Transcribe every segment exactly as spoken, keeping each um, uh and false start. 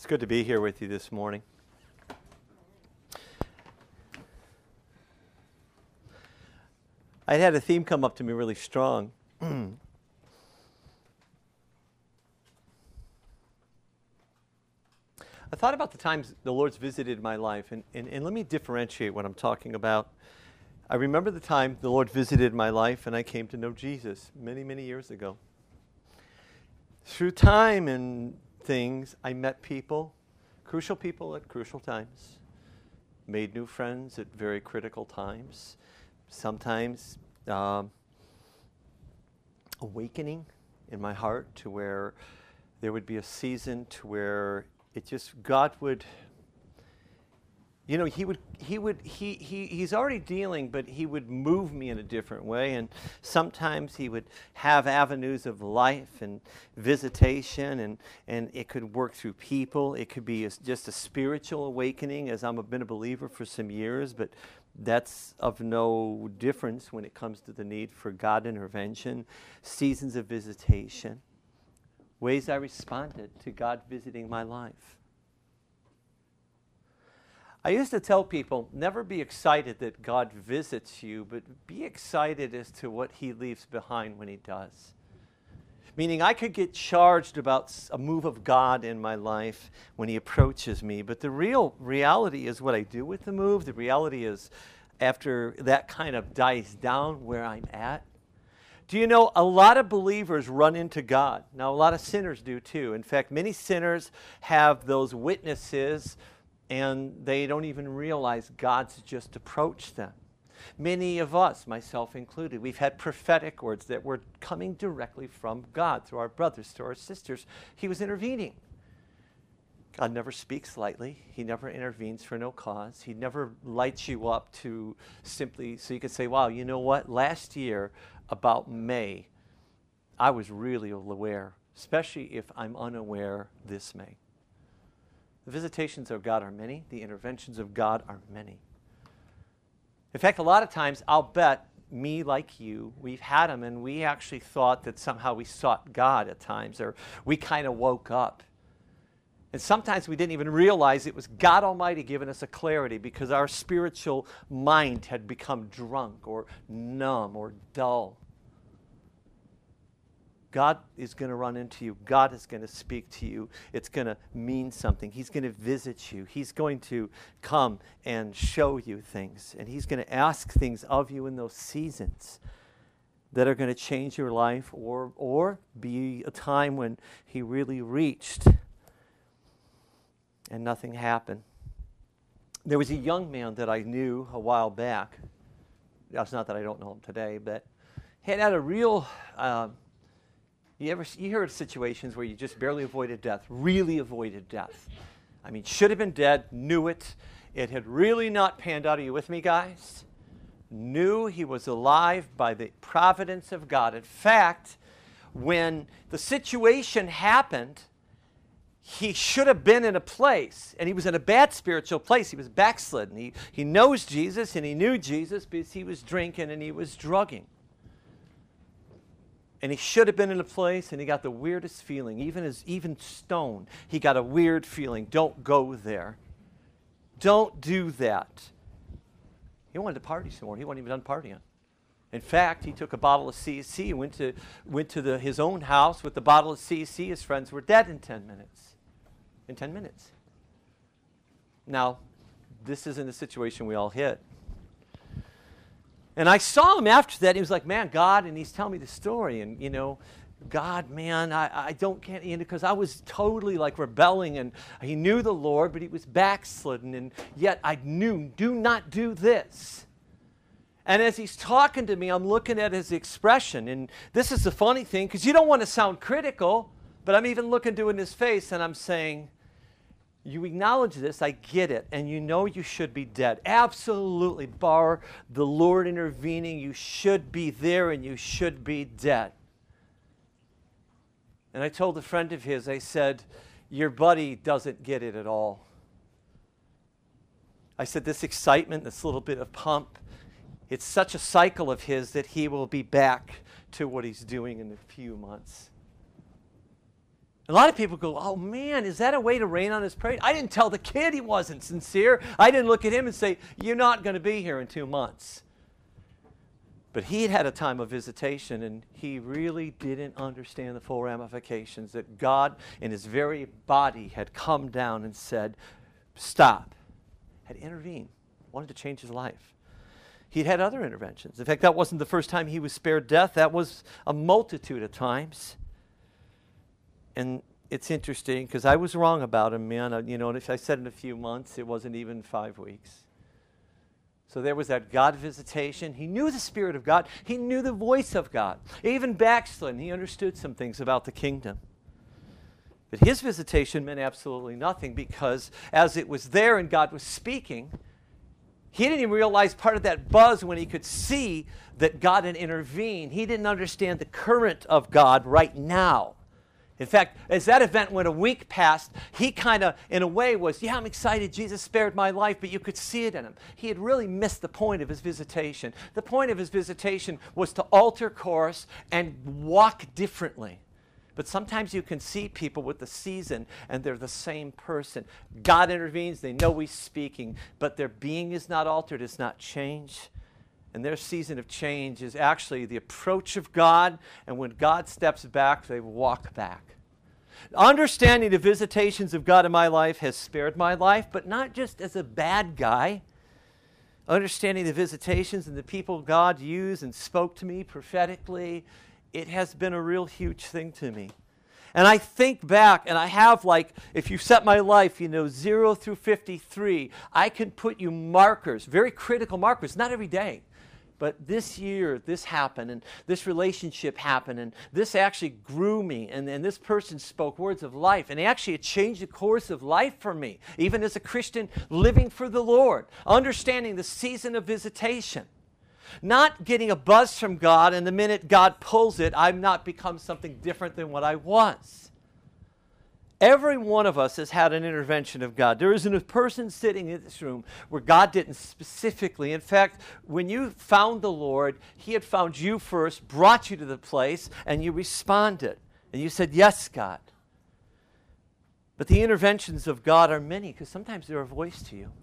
It's good to be here with you this morning. I had a theme come up to me really strong. I thought about the times the Lord's visited my life, and, and, and let me differentiate what I'm talking about. I remember the time the Lord visited my life and I came to know Jesus many, many years ago. Through time and things, I met people, crucial people at crucial times, made new friends at very critical times, sometimes um, awakening in my heart to where there would be a season to where it just, God would, you know, he would, he would, he, he, he's already dealing, but he would move me in a different way. And sometimes he would have avenues of life and visitation, and, and it could work through people. It could be a, just a spiritual awakening, as I've been a believer for some years, but that's of no difference when it comes to the need for God intervention, seasons of visitation, ways I responded to God visiting my life. I used to tell people, never be excited that God visits you, but be excited as to what he leaves behind when he does. Meaning I could get charged about a move of God in my life when he approaches me, but the real reality is what I do with the move. The reality is after that kind of dies down where I'm at. Do you know a lot of believers run into God? Now, a lot of sinners do too. In fact, many sinners have those witnesses and they don't even realize God's just approached them. Many of us, myself included, we've had prophetic words that were coming directly from God through our brothers, through our sisters. He was intervening. God never speaks lightly. He never intervenes for no cause. He never lights you up to simply, so you can say, wow, you know what? Last year, about May, I was really aware, especially if I'm unaware this May. The visitations of God are many. The interventions of God are many. In fact, a lot of times, I'll bet me like you, we've had them, and we actually thought that somehow we sought God at times, or we kind of woke up. And sometimes we didn't even realize it was God Almighty giving us a clarity because our spiritual mind had become drunk or numb or dull. God is going to run into you. God is going to speak to you. It's going to mean something. He's going to visit you. He's going to come and show you things. And he's going to ask things of you in those seasons that are going to change your life, or, or be a time when he really reached and nothing happened. There was a young man that I knew a while back. That's not that I don't know him today, but he had had a real... Uh, You ever you heard of situations where you just barely avoided death, really avoided death? I mean, should have been dead, knew it. It had really not panned out. Are you with me, guys? Knew he was alive by the providence of God. In fact, when the situation happened, he should have been in a place, and he was in a bad spiritual place. He was backslidden. He, he knows Jesus, and he knew Jesus because he was drinking and he was drugging. And he should have been in a place, and he got the weirdest feeling. Even as even stone, he got a weird feeling. Don't go there. Don't do that. He wanted to party some more. He wasn't even done partying. In fact, he took a bottle of C C and went to went to the, his own house with the bottle of C C. His friends were dead in ten minutes. In ten minutes. Now, this isn't a situation we all hit. And I saw him after that. He was like, man, God, and he's telling me the story. And, you know, God, man, I, I don't, can't, you know, because I was totally like rebelling, and he knew the Lord, but he was backslidden. And yet I knew, do not do this. And as he's talking to me, I'm looking at his expression. And this is the funny thing, because you don't want to sound critical, but I'm even looking to in his face, and I'm saying, you acknowledge this, I get it, and you know you should be dead. Absolutely, bar the Lord intervening, you should be there and you should be dead. And I told a friend of his, I said, your buddy doesn't get it at all. I said, this excitement, this little bit of pump, it's such a cycle of his that he will be back to what he's doing in a few months. A lot of people go, oh man, is that a way to rain on his parade? I didn't tell the kid he wasn't sincere. I didn't look at him and say, you're not going to be here in two months. But he had had a time of visitation, and he really didn't understand the full ramifications that God in his very body had come down and said, stop, had intervened, wanted to change his life. He'd had other interventions. In fact, that wasn't the first time he was spared death. That was a multitude of times. And it's interesting because I was wrong about him, man. I, you know, and if I said in a few months, it wasn't even five weeks. So there was that God visitation. He knew the Spirit of God. He knew the voice of God. Even backslidden, he understood some things about the kingdom. But his visitation meant absolutely nothing because as it was there and God was speaking, he didn't even realize part of that buzz when he could see that God had intervened. He didn't understand the current of God right now. In fact, as that event went a week past, he kind of, in a way, was, yeah, I'm excited, Jesus spared my life, but you could see it in him. He had really missed the point of his visitation. The point of his visitation was to alter course and walk differently. But sometimes you can see people with the season, and they're the same person. God intervenes, they know he's speaking, but their being is not altered, it's not changed. And their season of change is actually the approach of God, and when God steps back, they walk back. Understanding the visitations of God in my life has spared my life, but not just as a bad guy. Understanding the visitations and the people God used and spoke to me prophetically, it has been a real huge thing to me. And I think back, and I have like, if you set my life, you know, zero through fifty-three, I can put you markers, very critical markers, not every day. But this year, this happened, and this relationship happened, and this actually grew me, and, and this person spoke words of life, and actually it changed the course of life for me, even as a Christian living for the Lord, understanding the season of visitation. Not getting a buzz from God, and the minute God pulls it, I've not become something different than what I was. Every one of us has had an intervention of God. There isn't a person sitting in this room where God didn't specifically. In fact, when you found the Lord, he had found you first, brought you to the place, and you responded. And you said, yes, God. But the interventions of God are many, because sometimes they're a voice to you.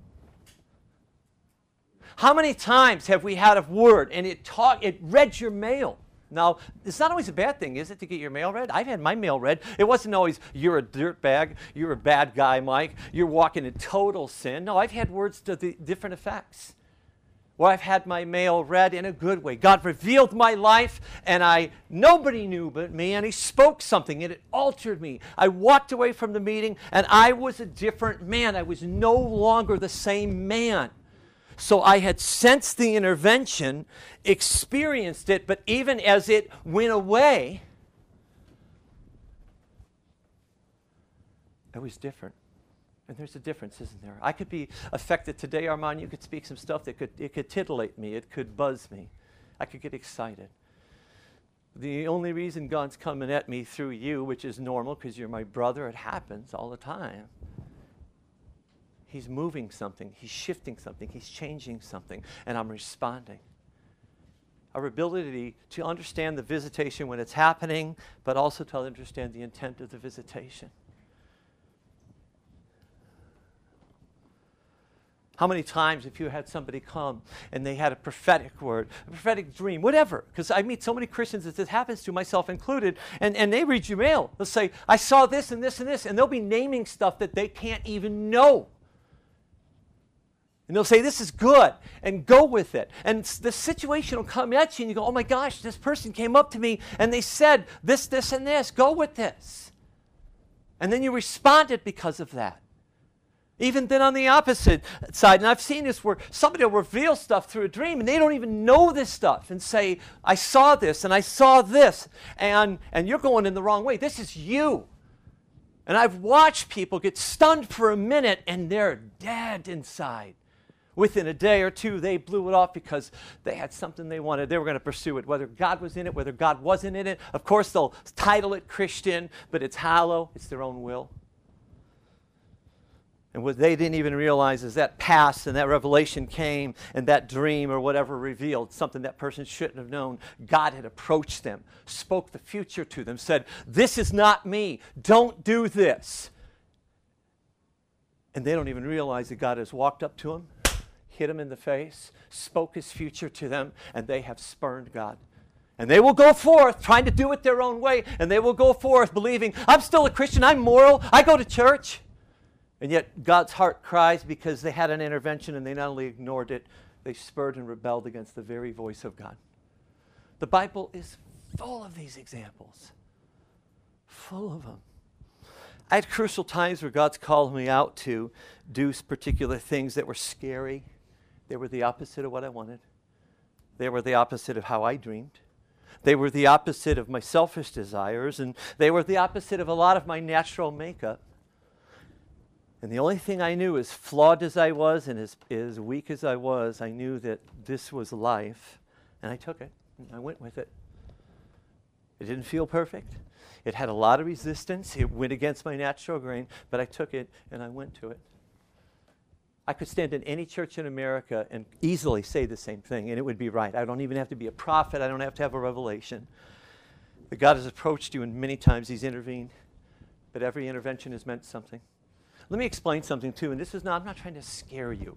How many times have we had a word and it talk, it read your mail? Now, it's not always a bad thing, is it, to get your mail read? I've had my mail read. It wasn't always, you're a dirtbag, you're a bad guy, Mike, you're walking in total sin. No, I've had words to the different effects. Well, I've had my mail read in a good way. God revealed my life, and I nobody knew but me, and he spoke something, and it altered me. I walked away from the meeting, and I was a different man. I was no longer the same man. So I had sensed the intervention, experienced it, but even as it went away, it was different. And there's a difference, isn't there? I could be affected today, Armand. You could speak some stuff that could, it could titillate me. It could buzz me. I could get excited. The only reason God's coming at me through you, which is normal because you're my brother, it happens all the time. He's moving something, he's shifting something, he's changing something, and I'm responding. Our ability to understand the visitation when it's happening, but also to understand the intent of the visitation. How many times have you had somebody come and they had a prophetic word, a prophetic dream, whatever? Because I meet so many Christians that this happens to, myself included, and, and they read your mail. They'll say, I saw this and this and this, and they'll be naming stuff that they can't even know. And they'll say, this is good, and go with it. And the situation will come at you, and you go, oh my gosh, this person came up to me, and they said this, this, and this. Go with this. And then you responded because of that. Even then on the opposite side, and I've seen this where somebody will reveal stuff through a dream, and they don't even know this stuff, and say, I saw this, and I saw this, and, and you're going in the wrong way. This is you. And I've watched people get stunned for a minute, and they're dead inside. Within a day or two, they blew it off because they had something they wanted. They were going to pursue it, whether God was in it, whether God wasn't in it. Of course, they'll title it Christian, but it's hollow. It's their own will. And what they didn't even realize is that passed and that revelation came and that dream or whatever revealed something that person shouldn't have known. God had approached them, spoke the future to them, said, this is not me. Don't do this. And they don't even realize that God has walked up to them, hit them in the face, spoke his future to them, and they have spurned God. And they will go forth trying to do it their own way, and they will go forth believing, I'm still a Christian, I'm moral, I go to church. And yet God's heart cries because they had an intervention and they not only ignored it, they spurred and rebelled against the very voice of God. The Bible is full of these examples. Full of them. I had crucial times where God's called me out to do particular things that were scary. They were the opposite of what I wanted. They were the opposite of how I dreamed. They were the opposite of my selfish desires, and they were the opposite of a lot of my natural makeup. And the only thing I knew, as flawed as I was and as, as weak as I was, I knew that this was life, and I took it, and I went with it. It didn't feel perfect. It had a lot of resistance. It went against my natural grain, but I took it, and I went to it. I could stand in any church in America and easily say the same thing, and it would be right. I don't even have to be a prophet. I don't have to have a revelation. But God has approached you, and many times he's intervened, but every intervention has meant something. Let me explain something too, and this is not, I'm not trying to scare you.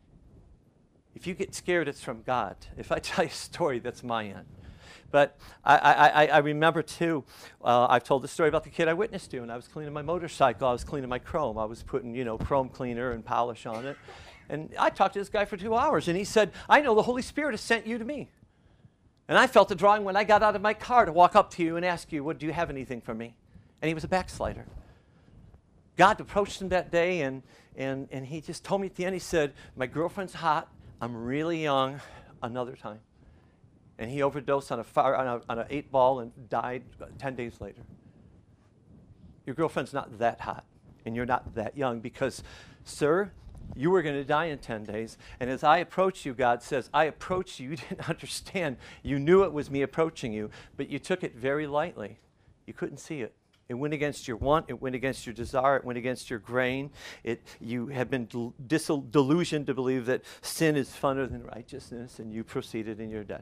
If you get scared, it's from God. If I tell you a story, that's my end. But I, I, I remember too, uh, I've told the story about the kid I witnessed to, and I was cleaning my motorcycle, I was cleaning my chrome, I was putting, you know, chrome cleaner and polish on it. And I talked to this guy for two hours, and he said, I know the Holy Spirit has sent you to me. And I felt the drawing when I got out of my car to walk up to you and ask you, what, do you have anything for me? And he was a backslider. God approached him that day, and, and, and he just told me at the end, he said, my girlfriend's hot, I'm really young, another time. And he overdosed on a fire, on a, on an eight ball and died ten days later. Your girlfriend's not that hot, and you're not that young because, sir, you were going to die in ten days. And as I approached you, God says, I approached you. You didn't understand. You knew it was me approaching you, but you took it very lightly. You couldn't see it. It went against your want. It went against your desire. It went against your grain. It, you have been del- disil- delusioned to believe that sin is funner than righteousness, and you proceeded and you're dead.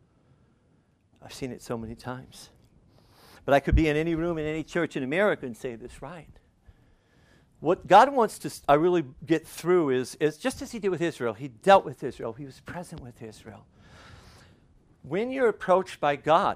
I've seen it so many times. But I could be in any room in any church in America and say this right. What God wants to I really get through is, is just as he did with Israel, he dealt with Israel. He was present with Israel. When you're approached by God,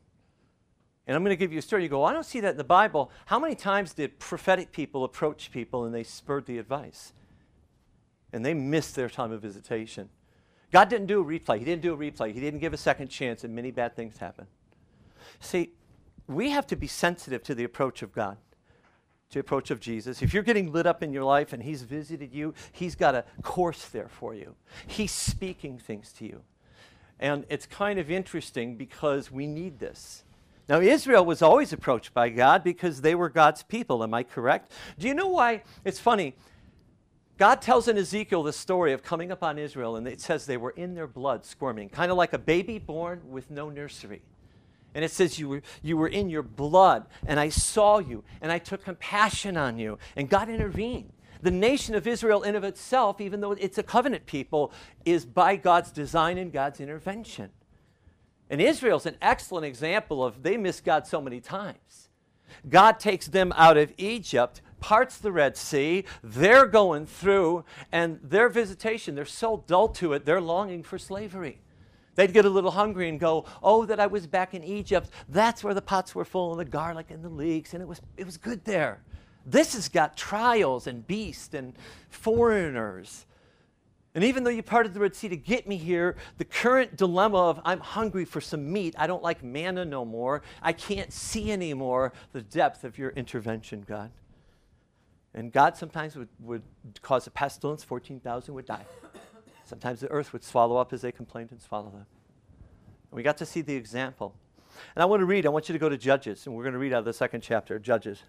and I'm going to give you a story. You go, well, I don't see that in the Bible. How many times did prophetic people approach people and they spurred the advice? And they missed their time of visitation. God didn't do a replay. He didn't do a replay. He didn't give a second chance, and many bad things happen. See, we have to be sensitive to the approach of God, to the approach of Jesus. If you're getting lit up in your life and he's visited you, he's got a course there for you. He's speaking things to you. And it's kind of interesting because we need this. Now, Israel was always approached by God because they were God's people. Am I correct? Do you know why? It's funny. God tells in Ezekiel the story of coming upon Israel, and it says they were in their blood squirming, kind of like a baby born with no nursery. And it says you were, you were in your blood, and I saw you, and I took compassion on you, and God intervened. The nation of Israel in of itself, even though it's a covenant people, is by God's design and God's intervention. And Israel's an excellent example of they miss God so many times. God takes them out of Egypt, parts the Red Sea, they're going through, and their visitation, they're so dull to it, they're longing for slavery. They'd get a little hungry and go, oh, that I was back in Egypt. That's where the pots were full and the garlic and the leeks, and it was, it was good there. This has got trials and beasts and foreigners. And even though you parted the Red Sea to get me here, the current dilemma of I'm hungry for some meat, I don't like manna no more, I can't see anymore the depth of your intervention, God. And God sometimes would, would cause a pestilence, fourteen thousand would die. Sometimes the earth would swallow up as they complained and swallow them. And we got to see the example. And I want to read, I want you to go to Judges, and we're going to read out of the second chapter, Judges.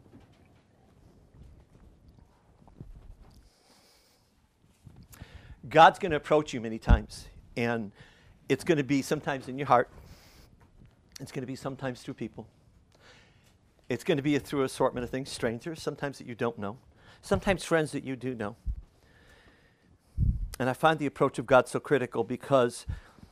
God's going to approach you many times, and it's going to be sometimes in your heart. It's going to be sometimes through people. It's going to be through an assortment of things, strangers, sometimes that you don't know. sometimes friends that you do know. And I find the approach of God so critical because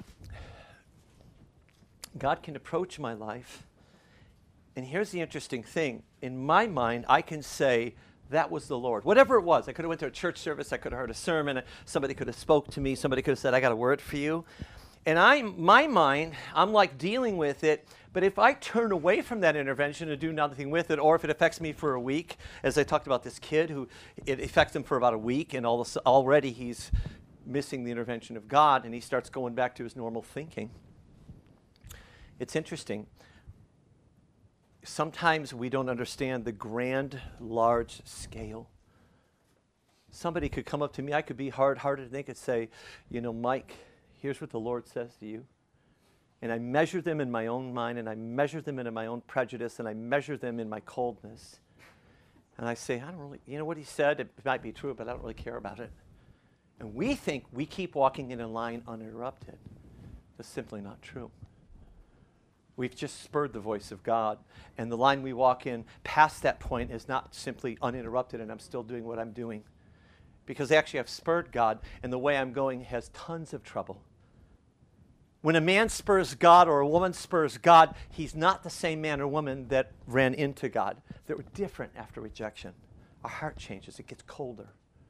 God can approach my life. And here's the interesting thing. In my mind, I can say, that was the Lord. Whatever it was. I could have went to a church service. I could have heard a sermon. Somebody could have spoke to me. Somebody could have said, I got a word for you. And I, my mind, I'm like dealing with it. But if I turn away from that intervention and do nothing with it, or if it affects me for a week, as I talked about this kid who it affects him for about a week, and all this, already he's missing the intervention of God, and he starts going back to his normal thinking. It's interesting. Sometimes we don't understand the grand, large scale. Somebody could come up to me, I could be hard-hearted, and they could say, you know, Mike, here's what the Lord says to you. And I measure them in my own mind, and I measure them in my own prejudice, and I measure them in my coldness. And I say, I don't really, you know what he said, it might be true, but I don't really care about it. And we think we keep walking in a line uninterrupted. That's simply not true. We've just spurred the voice of God. And the line we walk in past that point is not simply uninterrupted and I'm still doing what I'm doing. Because actually I've spurred God, and the way I'm going has tons of trouble. When a man spurs God or a woman spurs God, he's not the same man or woman that ran into God. They were different after rejection. Our heart changes. It gets colder.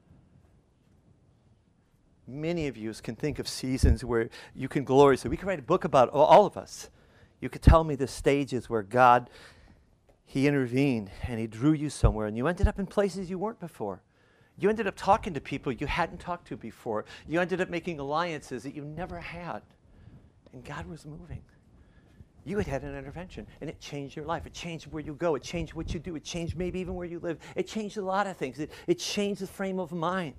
Many of you can think of seasons where you can glory. So we can write a book about all of us. You could tell me the stages where God, he intervened and he drew you somewhere, and you ended up in places you weren't before. You ended up talking to people you hadn't talked to before. You ended up making alliances that you never had. And God was moving. You had had an intervention, and it changed your life. It changed where you go. It changed what you do. It changed maybe even where you live. It changed a lot of things. It, it changed the frame of mind.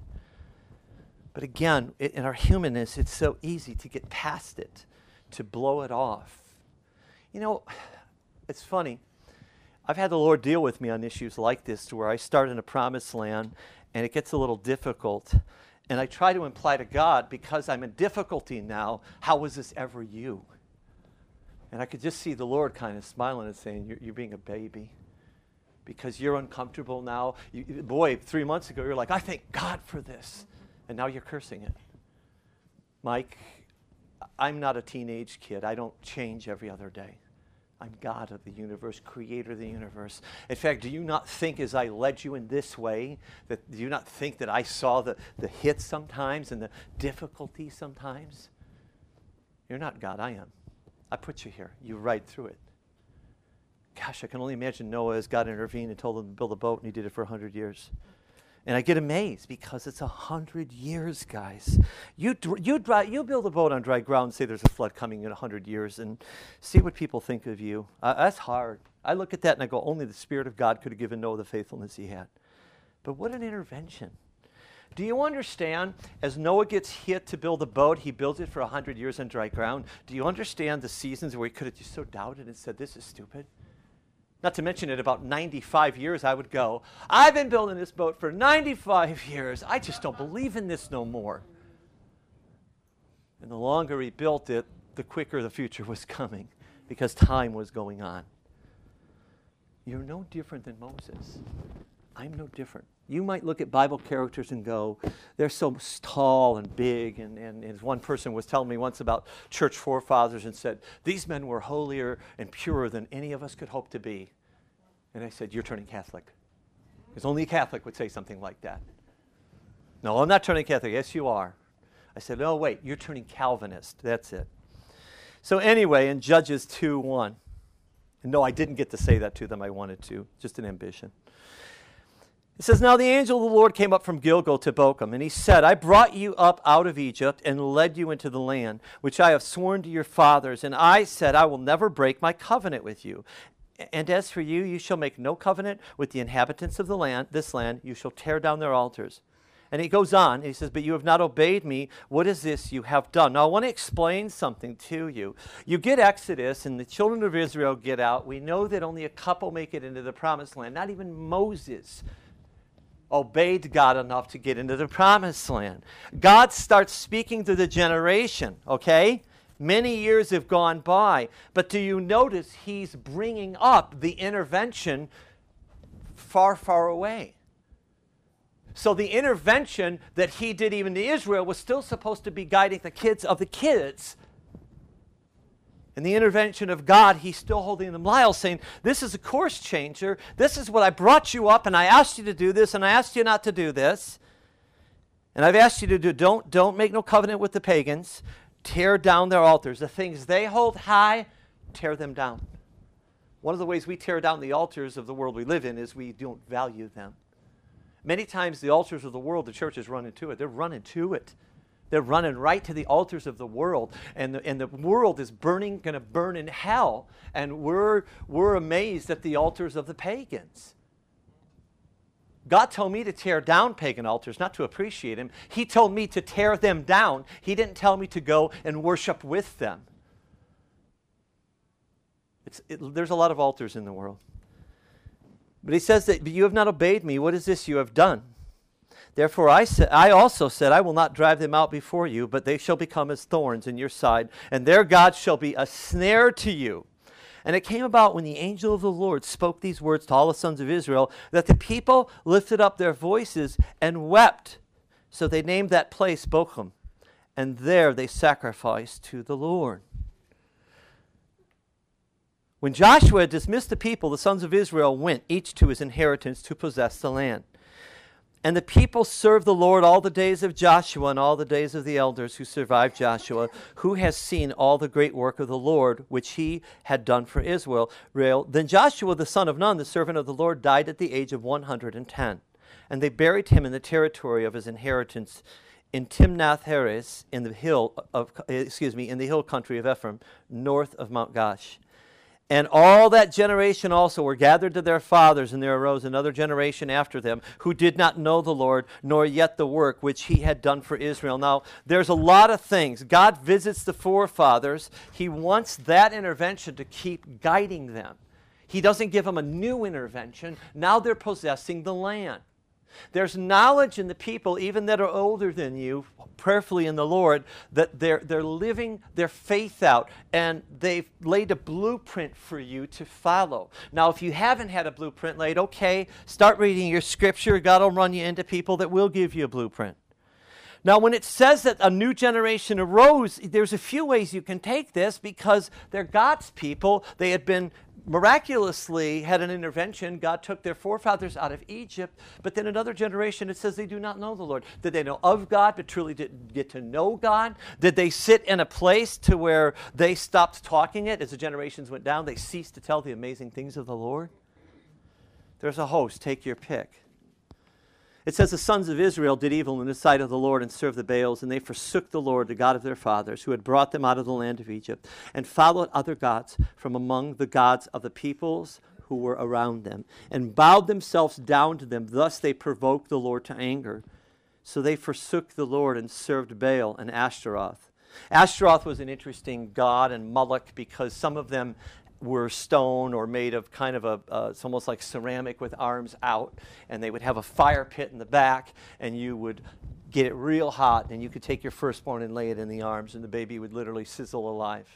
But again, it, in our humanness, it's so easy to get past it, to blow it off. You know, it's funny. I've had the Lord deal with me on issues like this, to where I start in a promised land, and it gets a little difficult. And I try to imply to God, because I'm in difficulty now, how was this ever you? And I could just see the Lord kind of smiling and saying, you're, you're being a baby. Because you're uncomfortable now. You, boy, three months ago, you're like, I thank God for this. And now you're cursing it. Mike, I'm not a teenage kid. I don't change every other day. I'm God of the universe, creator of the universe. In fact, do you not think as I led you in this way, that do you not think that I saw the, the hits sometimes and the difficulties sometimes? You're not God, I am. I put you here. You ride through it. Gosh, I can only imagine Noah as God intervened and told him to build a boat, and he did it for one hundred years. And I get amazed because it's a hundred years, guys. You dr- you dry, you build a boat on dry ground and say there's a flood coming in a hundred years, and see what people think of you. Uh, that's hard. I look at that and I go, only the Spirit of God could have given Noah the faithfulness he had. But what an intervention. Do you understand, as Noah gets hit to build a boat, he builds it for a hundred years on dry ground. Do you understand the seasons where he could have just so doubted and said, this is stupid? Not to mention, at about ninety-five years, I would go, I've been building this boat for ninety-five years. I just don't believe in this no more. And the longer he built it, the quicker the future was coming, because time was going on. You're no different than Moses. I'm no different. You might look at Bible characters and go, they're so tall and big. And, and, and as one person was telling me once about church forefathers and said, these men were holier and purer than any of us could hope to be. And I said, you're turning Catholic. Because only a Catholic would say something like that. No, I'm not turning Catholic. Yes, you are. I said, no, wait, you're turning Calvinist. That's it. So anyway, in Judges two one, and no, I didn't get to say that to them. I wanted to. Just an ambition. It says, now the angel of the Lord came up from Gilgal to Bochum, and he said, I brought you up out of Egypt and led you into the land, which I have sworn to your fathers. And I said, I will never break my covenant with you. And as for you, you shall make no covenant with the inhabitants of the land, this land. You shall tear down their altars. And he goes on, and he says, but you have not obeyed me. What is this you have done? Now, I want to explain something to you. You get Exodus, and the children of Israel get out. We know that only a couple make it into the promised land. Not even Moses obeyed God enough to get into the promised land. God starts speaking to the generation, okay? Many years have gone by, but do you notice he's bringing up the intervention far, far away? So the intervention that he did even to Israel was still supposed to be guiding the kids of the kids. And the intervention of God, he's still holding them liable, saying, this is a course changer. This is what I brought you up, and I asked you to do this, and I asked you not to do this. And I've asked you to do, don't, don't make no covenant with the pagans. Tear down their altars. The things they hold high, tear them down. One of the ways we tear down the altars of the world we live in is we don't value them. Many times the altars of the world, the churches run into it. They're running to it. They're running right to the altars of the world. And the, and the world is burning, going to burn in hell. And we're, we're amazed at the altars of the pagans. God told me to tear down pagan altars, not to appreciate him. He told me to tear them down. He didn't tell me to go and worship with them. It's, it, there's a lot of altars in the world. But he says that you have not obeyed me. What is this you have done? Therefore I, sa- I also said, I will not drive them out before you, but they shall become as thorns in your side, and their God shall be a snare to you. And it came about when the angel of the Lord spoke these words to all the sons of Israel, that the people lifted up their voices and wept. So they named that place Bochum, and there they sacrificed to the Lord. When Joshua had dismissed the people, the sons of Israel went, each to his inheritance, to possess the land. And the people served the Lord all the days of Joshua and all the days of the elders who survived Joshua, who has seen all the great work of the Lord, which he had done for Israel. Then Joshua the son of Nun, the servant of the Lord, died at the age of one hundred ten. And they buried him in the territory of his inheritance in Timnath-Heres, in the hill of, excuse me, in the hill country of Ephraim, north of Mount Gash. And all that generation also were gathered to their fathers, and there arose another generation after them who did not know the Lord, nor yet the work which he had done for Israel. Now, there's a lot of things. God visits the forefathers. He wants that intervention to keep guiding them. He doesn't give them a new intervention. Now they're possessing the land. There's knowledge in the people, even that are older than you, prayerfully in the Lord, that they're, they're living their faith out, and they've laid a blueprint for you to follow. Now, if you haven't had a blueprint laid, okay, start reading your scripture. God will run you into people that will give you a blueprint. Now, when it says that a new generation arose, there's a few ways you can take this, because they're God's people. They had been miraculously had an intervention. God took their forefathers out of Egypt, but then another generation, it says they do not know the Lord. Did they know of God, but truly didn't get to know God? Did they sit in a place to where they stopped talking it as the generations went down? They ceased to tell the amazing things of the Lord? There's a host. Take your pick. It says the sons of Israel did evil in the sight of the Lord and served the Baals, and they forsook the Lord, the God of their fathers, who had brought them out of the land of Egypt, and followed other gods from among the gods of the peoples who were around them, and bowed themselves down to them. Thus they provoked the Lord to anger. So they forsook the Lord and served Baal and Ashtaroth. Ashtaroth was an interesting god, and Moloch, because some of them were stone or made of kind of a, uh, it's almost like ceramic with arms out, and they would have a fire pit in the back, and you would get it real hot, and you could take your firstborn and lay it in the arms, and the baby would literally sizzle alive.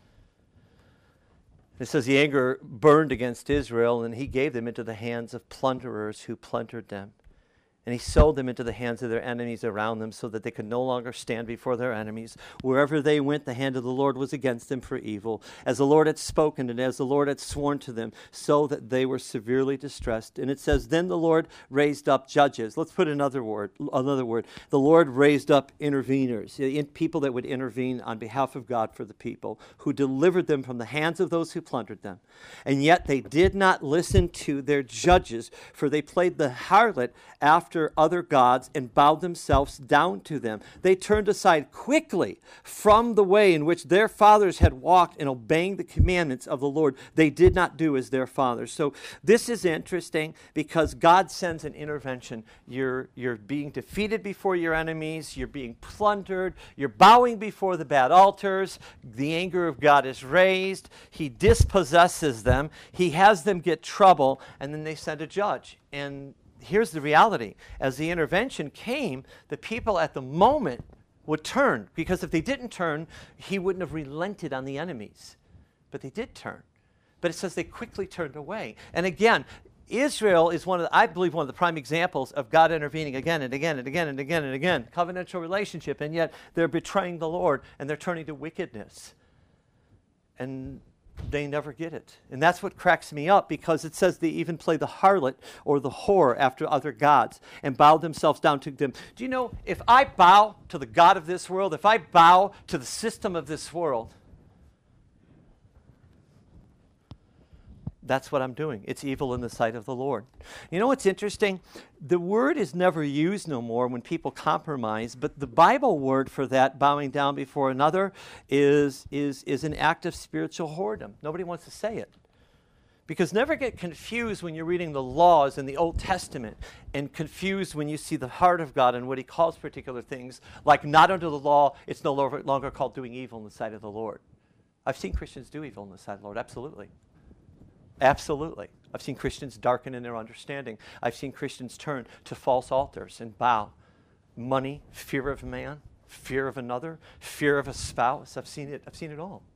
It says the anger burned against Israel, and he gave them into the hands of plunderers who plundered them. And he sold them into the hands of their enemies around them, so that they could no longer stand before their enemies. Wherever they went, the hand of the Lord was against them for evil, as the Lord had spoken and as the Lord had sworn to them, so that they were severely distressed. And it says, then the Lord raised up judges. Let's put another word. Another word. The Lord raised up interveners, in people that would intervene on behalf of God for the people, who delivered them from the hands of those who plundered them. And yet they did not listen to their judges, for they played the harlot after other gods and bowed themselves down to them. They turned aside quickly from the way in which their fathers had walked in obeying the commandments of the Lord. They did not do as their fathers. So this is interesting, because God sends an intervention. You're, you're being defeated before your enemies. You're being plundered. You're bowing before the bad altars. The anger of God is raised. He dispossesses them. He has them get trouble, and then they send a judge. And here's the reality. As the intervention came, the people at the moment would turn, because if they didn't turn, he wouldn't have relented on the enemies. But they did turn. But it says they quickly turned away. And again, Israel is one of the, I believe, one of the prime examples of God intervening again and again and again and again and again. Covenantal relationship, and yet they're betraying the Lord and they're turning to wickedness. And they never get it. And that's what cracks me up, because it says they even play the harlot or the whore after other gods and bow themselves down to them. Do you know, if I bow to the God of this world, if I bow to the system of this world, that's what I'm doing. It's evil in the sight of the Lord. You know what's interesting? The word is never used no more when people compromise, but the Bible word for that, bowing down before another, is, is, is an act of spiritual whoredom. Nobody wants to say it. Because never get confused when you're reading the laws in the Old Testament, and confused when you see the heart of God and what he calls particular things, like not under the law, it's no longer called doing evil in the sight of the Lord. I've seen Christians do evil in the sight of the Lord, absolutely. Absolutely. I've seen Christians darken in their understanding. I've seen Christians turn to false altars and bow. Money, fear of man, fear of another, fear of a spouse. I've seen it. I've seen it all.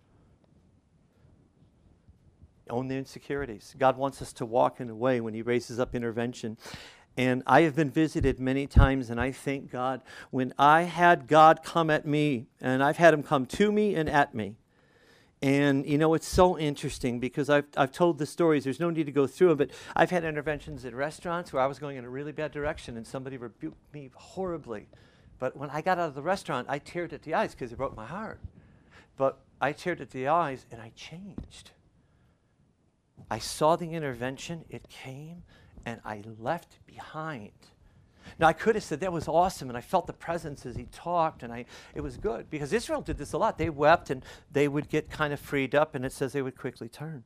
Own the insecurities. God wants us to walk in a way when he raises up intervention. And I have been visited many times, and I thank God when I had God come at me, and I've had him come to me and at me. And, you know, it's so interesting because I've, I've told the stories. There's no need to go through them, but I've had interventions in restaurants where I was going in a really bad direction and somebody rebuked me horribly. But when I got out of the restaurant, I teared at the eyes because it broke my heart. But I teared at the eyes and I changed. I saw the intervention, it came, and I left behind. Now, I could have said that was awesome, and I felt the presence as he talked, and I it was good, because Israel did this a lot. They wept, and they would get kind of freed up, and it says they would quickly turn.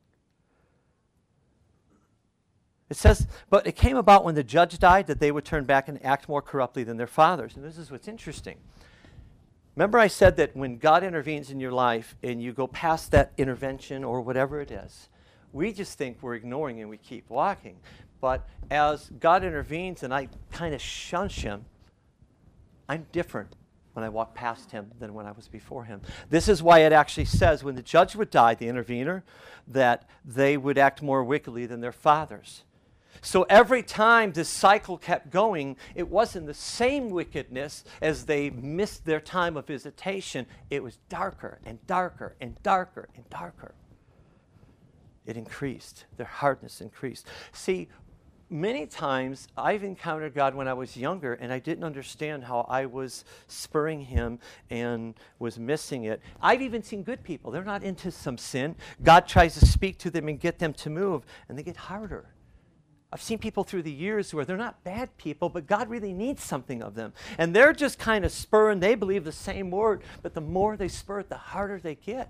It says, but it came about when the judge died that they would turn back and act more corruptly than their fathers. And this is what's interesting. Remember I said that when God intervenes in your life, and you go past that intervention or whatever it is, we just think we're ignoring and we keep walking. But as God intervenes and I kind of shunch him, I'm different when I walk past him than when I was before him. This is why it actually says when the judge would die, the intervener, that they would act more wickedly than their fathers. So every time this cycle kept going, it wasn't the same wickedness as they missed their time of visitation. It was darker and darker and darker and darker. It increased. Their hardness increased. See, many times I've encountered God when I was younger and I didn't understand how I was spurring him and was missing it. I've even seen good people. They're not into some sin. God tries to speak to them and get them to move, and they get harder. I've seen people through the years where they're not bad people, but God really needs something of them. And they're just kind of spurring. They believe the same word, but the more they spur it, the harder they get.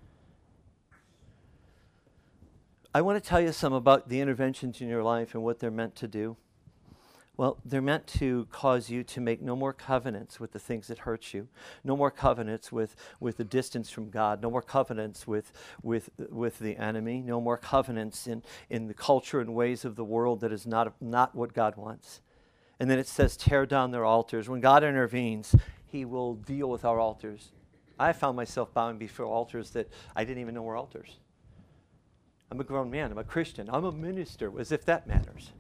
I want to tell you some about the interventions in your life and what they're meant to do. Well, they're meant to cause you to make no more covenants with the things that hurt you, no more covenants with, with the distance from God, no more covenants with, with, with the enemy, no more covenants in, in the culture and ways of the world that is not, not what God wants. And then it says, tear down their altars. When God intervenes, he will deal with our altars. I found myself bowing before altars that I didn't even know were altars. I'm a grown man. I'm a Christian. I'm a minister, as if that matters.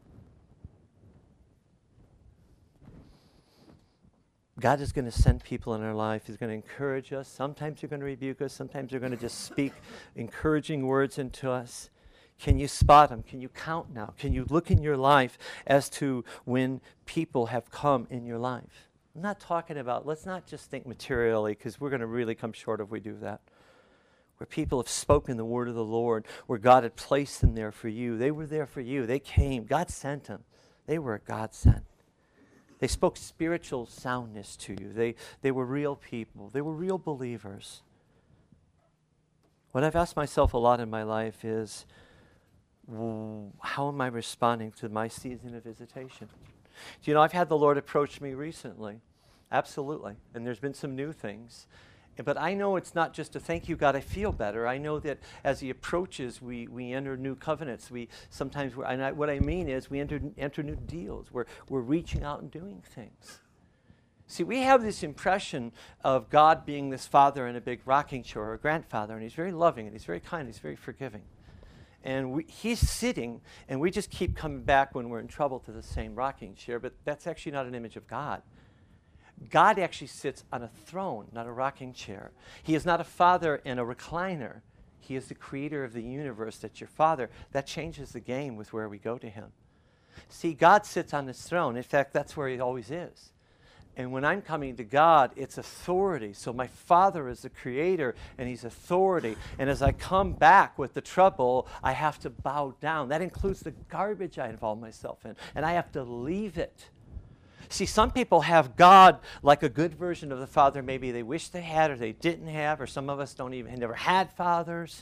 God is going to send people in our life. He's going to encourage us. Sometimes you're going to rebuke us. Sometimes you're going to just speak encouraging words into us. Can you spot them? Can you count now? Can you look in your life as to when people have come in your life? I'm not talking about, let's not just think materially, because we're going to really come short if we do that. Where people have spoken the word of the Lord, where God had placed them there for you. They were there for you. They came. God sent them. They were God sent. They spoke spiritual soundness to you. They, they were real people. They were real believers. What I've asked myself a lot in my life is, how am I responding to my season of visitation? Do you know, I've had the Lord approach me recently. Absolutely. And there's been some new things. But I know it's not just a thank you, God, I feel better. I know that as he approaches, we, we enter new covenants. We sometimes, we're, and I, what I mean is we enter, enter new deals. We're, we're reaching out and doing things. See, we have this impression of God being this father in a big rocking chair, or a grandfather, and he's very loving, and he's very kind, he's very forgiving. And we, he's sitting, and we just keep coming back when we're in trouble to the same rocking chair, but that's actually not an image of God. God actually sits on a throne, not a rocking chair. He is not a father in a recliner. He is the creator of the universe. That's your father. That changes the game with where we go to him. See, God sits on his throne. In fact, that's where he always is. And when I'm coming to God, it's authority. So my Father is the creator, and he's authority. And as I come back with the trouble, I have to bow down. That includes the garbage I involve myself in. And I have to leave it. See, some people have God like a good version of the Father maybe they wish they had or they didn't have, or some of us don't even never had fathers.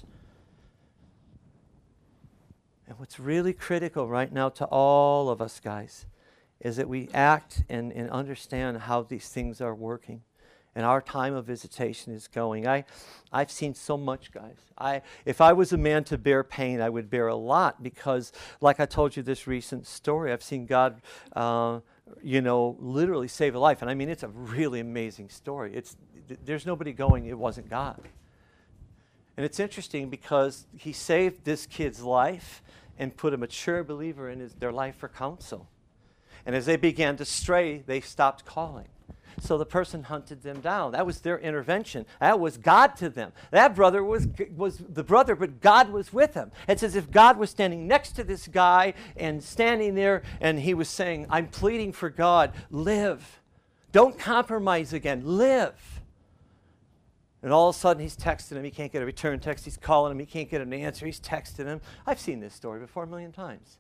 And what's really critical right now to all of us, guys, is that we act and, and understand how these things are working. And our time of visitation is going. I, I've seen so much, guys. I, if I was a man to bear pain, I would bear a lot because, like I told you this recent story, I've seen God, uh, you know, literally save a life. And I mean, it's a really amazing story. It's th- There's nobody going, it wasn't God. And it's interesting because he saved this kid's life and put a mature believer in his, their life for counsel. And as they began to stray, they stopped calling. So the person hunted them down. That was their intervention. That was God to them. That brother was, was the brother, but God was with him. It's as if God was standing next to this guy and standing there, and he was saying, I'm pleading for God, live. Don't compromise again, live. And all of a sudden, he's texting him. He can't get a return text. He's calling him. He can't get an answer. He's texting him. I've seen this story before a million times.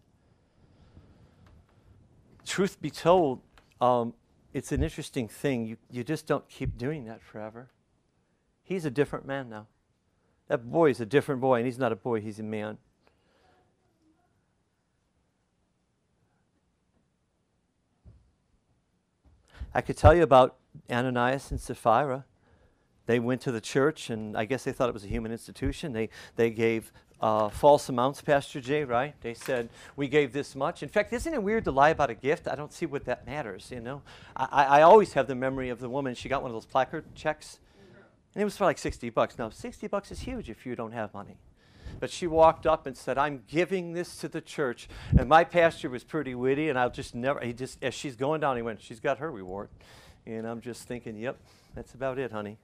Truth be told, um, it's an interesting thing. You, you just don't keep doing that forever. He's a different man now. That boy is a different boy, and he's not a boy, he's a man. I could tell you about Ananias and Sapphira. They went to the church, and I guess they thought it was a human institution. They, they gave uh, false amounts, Pastor Jay, right? They said, we gave this much. In fact, isn't it weird to lie about a gift? I don't see what that matters, you know. I, I always have the memory of the woman. She got one of those placard checks, and it was for like sixty bucks. Now, sixty bucks is huge if you don't have money. But she walked up and said, I'm giving this to the church. And my pastor was pretty witty, and I'll just never, he just, as she's going down, he went, she's got her reward. And I'm just thinking, yep, that's about it, honey.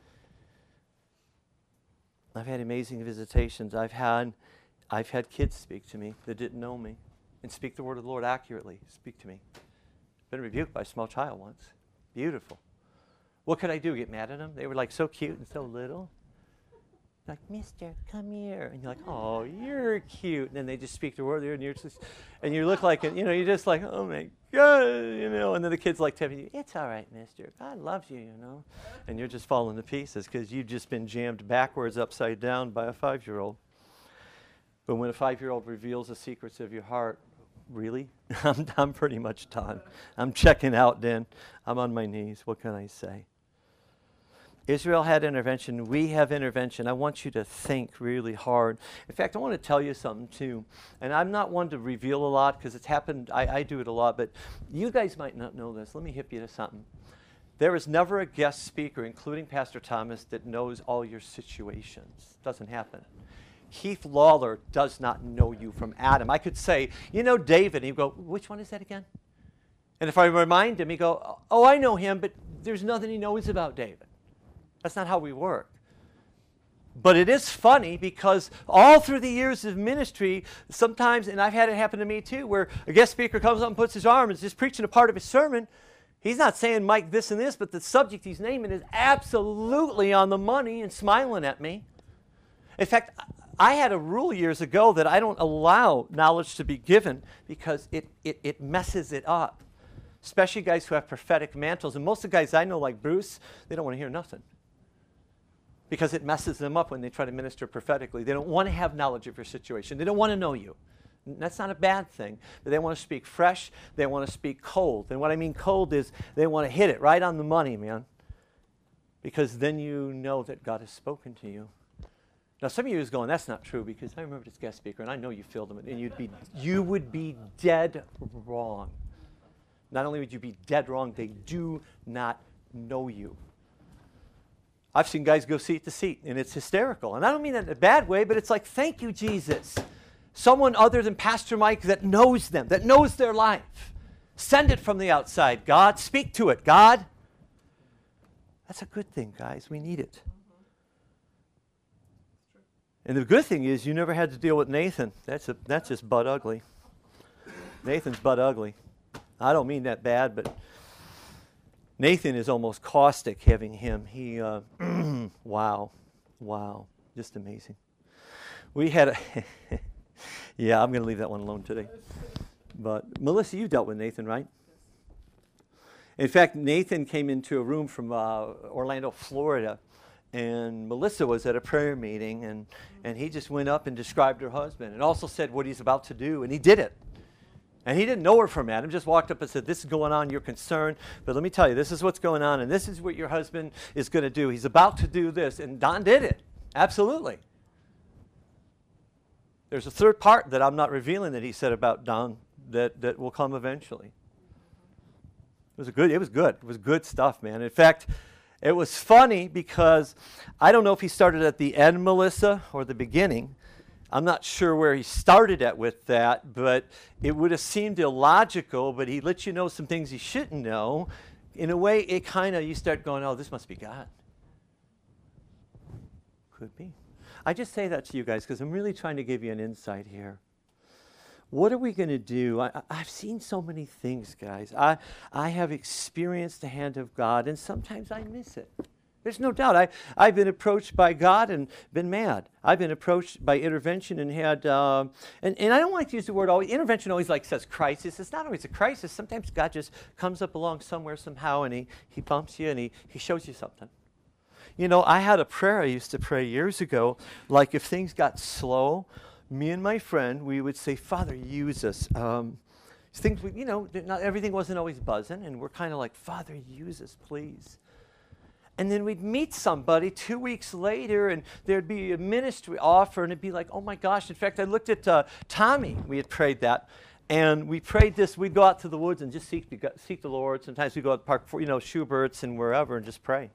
I've had amazing visitations. I've had, I've had kids speak to me that didn't know me and speak the word of the Lord accurately. Speak to me. Been rebuked by a small child once. Beautiful. What could I do? Get mad at them? They were like so cute and so little. Like, mister, come here. And you're like, oh, you're cute. And then they just speak the word there, and you're just, and you look like, you know, you're just like, oh my God, you know. And then the kid's like telling you, it's all right, mister. God loves you, you know. And you're just falling to pieces because you've just been jammed backwards, upside down by a five-year-old. But when a five-year-old reveals the secrets of your heart, really? I'm, I'm pretty much done. I'm checking out, then. I'm on my knees. What can I say? Israel had intervention. We have intervention. I want you to think really hard. In fact, I want to tell you something, too. And I'm not one to reveal a lot because it's happened. I, I do it a lot. But you guys might not know this. Let me hip you to something. There is never a guest speaker, including Pastor Thomas, that knows all your situations. Doesn't happen. Heath Lawler does not know you from Adam. I could say, you know David. And he'd go, which one is that again? And if I remind him, he'd go, oh, I know him, but there's nothing he knows about David. That's not how we work. But it is funny because all through the years of ministry, sometimes, and I've had it happen to me too, where a guest speaker comes up and puts his arm and is just preaching a part of his sermon. He's not saying, Mike, this and this, but the subject he's naming is absolutely on the money and smiling at me. In fact, I had a rule years ago that I don't allow knowledge to be given because it, it, it messes it up. Especially guys who have prophetic mantles. And most of the guys I know, like Bruce, they don't want to hear nothing. Because it messes them up when they try to minister prophetically. They don't want to have knowledge of your situation. They don't want to know you. That's not a bad thing. But they want to speak fresh. They want to speak cold. And what I mean cold is they want to hit it right on the money, man. Because then you know that God has spoken to you. Now, some of you is going, that's not true, because I remember this guest speaker, and I know you filled him, and you'd be, you would be dead wrong. Not only would you be dead wrong, they do not know you. I've seen guys go seat to seat, and it's hysterical. And I don't mean that in a bad way, but it's like, thank you, Jesus. Someone other than Pastor Mike that knows them, that knows their life. Send it from the outside. God, speak to it. God. That's a good thing, guys. We need it. And the good thing is you never had to deal with Nathan. That's a, that's just butt ugly. Nathan's butt ugly. I don't mean that bad, but Nathan is almost caustic having him. He, uh, wow, wow, just amazing. We had a, yeah, I'm going to leave that one alone today. But Melissa, you dealt with Nathan, right? In fact, Nathan came into a room from uh, Orlando, Florida, and Melissa was at a prayer meeting, and, and he just went up and described her husband and also said what he's about to do, and he did it. And he didn't know her from Adam, just walked up and said, this is going on, you're concerned, but let me tell you, this is what's going on, and this is what your husband is going to do. He's about to do this, and Don did it. Absolutely. There's a third part that I'm not revealing that he said about Don that, that will come eventually. It was a good, it was good. It was good stuff, man. In fact, it was funny because I don't know if he started at the end, Melissa, or the beginning. I'm not sure where he started at with that, but it would have seemed illogical, but he let you know some things you shouldn't know. In a way, it kind of, you start going, oh, this must be God. Could be. I just say that to you guys because I'm really trying to give you an insight here. What are we going to do? I, I've seen so many things, guys. I, I have experienced the hand of God, and sometimes I miss it. There's no doubt. I, I've been approached by God and been mad. I've been approached by intervention and had, uh, and, and I don't like to use the word always, intervention always like says crisis. It's not always a crisis. Sometimes God just comes up along somewhere somehow and he, he bumps you and he, he shows you something. You know, I had a prayer I used to pray years ago, like if things got slow, me and my friend, we would say, Father, use us. Um, things, we, you know, not everything wasn't always buzzing, and we're kind of like, Father, use us, please. And then we'd meet somebody two weeks later, and there'd be a ministry offer, and it'd be like, oh my gosh. In fact, I looked at uh, Tommy. We had prayed that, and we prayed this. We'd go out to the woods and just seek the, seek the Lord. Sometimes we'd go out to the park, for, you know, Schubert's and wherever, and just pray.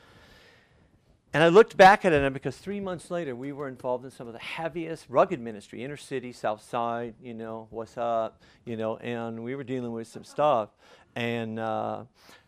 And I looked back at it, because three months later, we were involved in some of the heaviest rugged ministry, inner city, south side, you know, what's up, you know, and we were dealing with some stuff. And uh,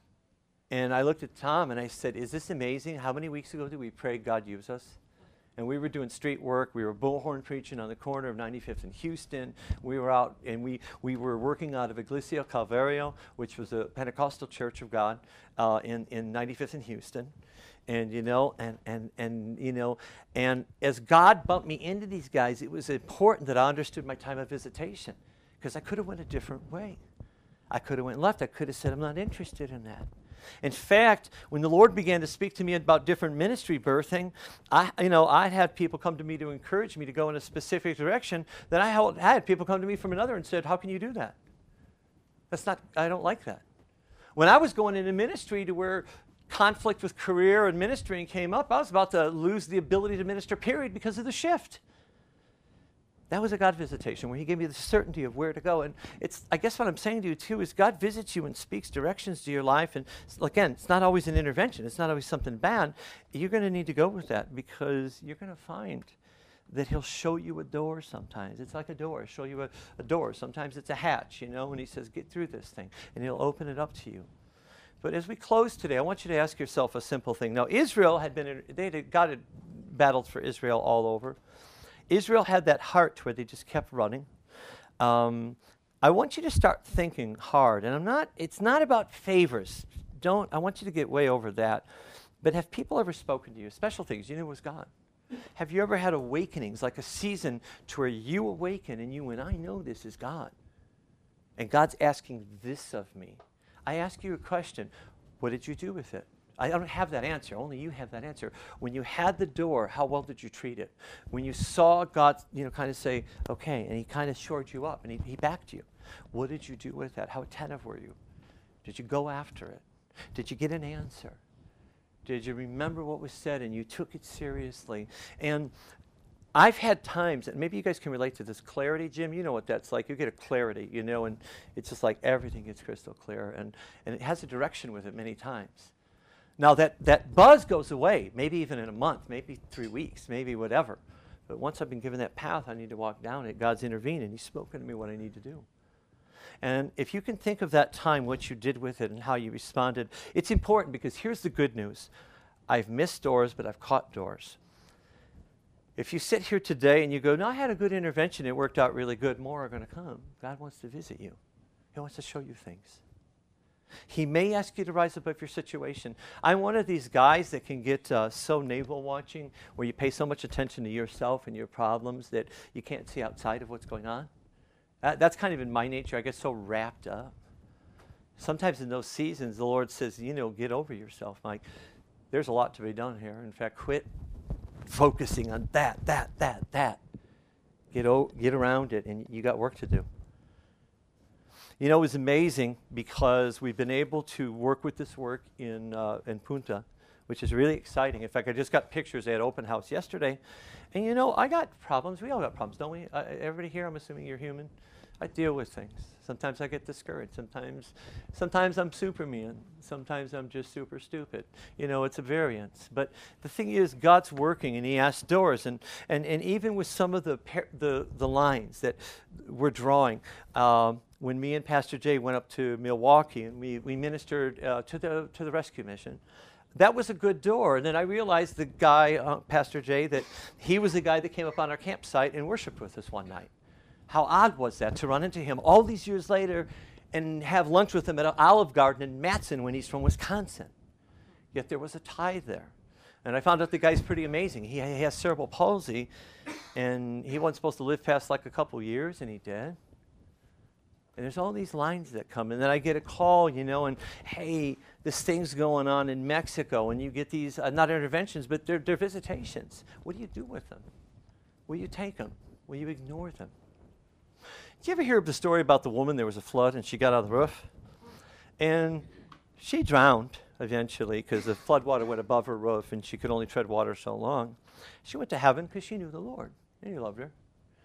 and I looked at Tom, and I said, is this amazing? How many weeks ago did we pray, God, use us? And we were doing street work. We were bullhorn preaching on the corner of ninety-fifth and Houston. We were out, and we, we were working out of Iglesia Calvario, which was a Pentecostal Church of God uh, in, in ninety-fifth and Houston. And, you know, and, and, and, you know, and as God bumped me into these guys, it was important that I understood my time of visitation, because I could have went a different way. I could have went left. I could have said, I'm not interested in that. In fact, when the Lord began to speak to me about different ministry birthing, I, you know, I had people come to me to encourage me to go in a specific direction. Then I had people come to me from another and said, how can you do that? That's not, I don't like that. When I was going into ministry to where conflict with career and ministry came up, I was about to lose the ability to minister, period, because of the shift. That was a God visitation where he gave me the certainty of where to go. And it's, I guess what I'm saying to you too is God visits you and speaks directions to your life. And again, it's not always an intervention. It's not always something bad. You're going to need to go with that, because you're going to find that he'll show you a door sometimes. It's like a door, show you a, a door. Sometimes it's a hatch, you know, and he says, get through this thing. And he'll open it up to you. But as we close today, I want you to ask yourself a simple thing. Now, Israel had been, they had, God had battled for Israel all over. Israel had that heart where they just kept running. Um, I want you to start thinking hard. And I'm not, it's not about favors. Don't, I want you to get way over that. But have people ever spoken to you? Special things you knew was God. Have you ever had awakenings, like a season to where you awaken and you went, I know this is God. And God's asking this of me. I ask you a question. What did you do with it? I don't have that answer. Only you have that answer. When you had the door, how well did you treat it? When you saw God, you know, kind of say, okay, and he kind of shored you up and he, he backed you. What did you do with that? How attentive were you? Did you go after it? Did you get an answer? Did you remember what was said and you took it seriously? And I've had times, and maybe you guys can relate to this clarity, Jim. You know what that's like. You get a clarity, you know, and it's just like everything gets crystal clear. And, and it has a direction with it many times. Now, that, that buzz goes away, maybe even in a month, maybe three weeks, maybe whatever. But once I've been given that path, I need to walk down it. God's intervened, and he's spoken to me what I need to do. And if you can think of that time, what you did with it and how you responded, it's important because here's the good news. I've missed doors, but I've caught doors. If you sit here today and you go, no, I had a good intervention, it worked out really good, more are going to come. God wants to visit you. He wants to show you things. He may ask you to rise above your situation. I'm one of these guys that can get uh, so navel watching, where you pay so much attention to yourself and your problems that you can't see outside of what's going on. Uh, that's kind of in my nature. I get so wrapped up. Sometimes in those seasons, the Lord says, you know, get over yourself, Mike. There's a lot to be done here. In fact, quit focusing on that, that, that, that. Get, o- get around it, and you got work to do. You know, it was amazing because we've been able to work with this work in uh, in Punta, which is really exciting. In fact, I just got pictures at open house yesterday. And you know, I got problems. We all got problems, don't we? Uh, everybody here, I'm assuming you're human. I deal with things. Sometimes I get discouraged. Sometimes, sometimes I'm Superman. Sometimes I'm just super stupid. You know, it's a variance. But the thing is, God's working, and he asks doors. And, and, and even with some of the, par- the, the lines that we're drawing, um, when me and Pastor Jay went up to Milwaukee and we, we ministered uh, to the to the rescue mission, that was a good door. And then I realized the guy, uh, Pastor Jay, that he was the guy that came up on our campsite and worshiped with us one night. How odd was that to run into him all these years later and have lunch with him at Olive Garden in Matson when he's from Wisconsin? Yet there was a tie there. And I found out the guy's pretty amazing. He, he has cerebral palsy, and he wasn't supposed to live past like a couple years, and he did. And there's all these lines that come. And then I get a call, you know, and, hey, this thing's going on in Mexico. And you get these, uh, not interventions, but they're, they're visitations. What do you do with them? Will you take them? Will you ignore them? Did you ever hear the story about the woman? There was a flood, and she got out of the roof. And she drowned eventually because the flood water went above her roof, and she could only tread water so long. She went to heaven because she knew the Lord, and he loved her.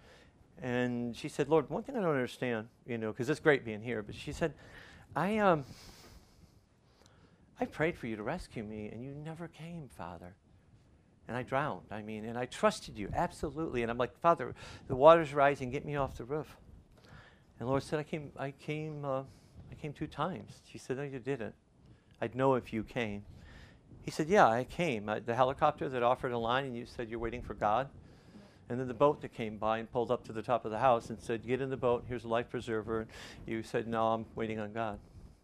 And she said, Lord, one thing I don't understand, you know, because it's great being here, but she said, I um, I prayed for you to rescue me, and you never came, Father. And I drowned, I mean, and I trusted you, absolutely. And I'm like, Father, the water's rising, get me off the roof. And the Lord said, I came, I came, uh, I came two times. She said, no, you didn't. I'd know if you came. He said, yeah, I came. Uh, the helicopter that offered a line, and you said you're waiting for God. And then the boat that came by and pulled up to the top of the house and said, get in the boat, here's a life preserver. And you said, no, I'm waiting on God.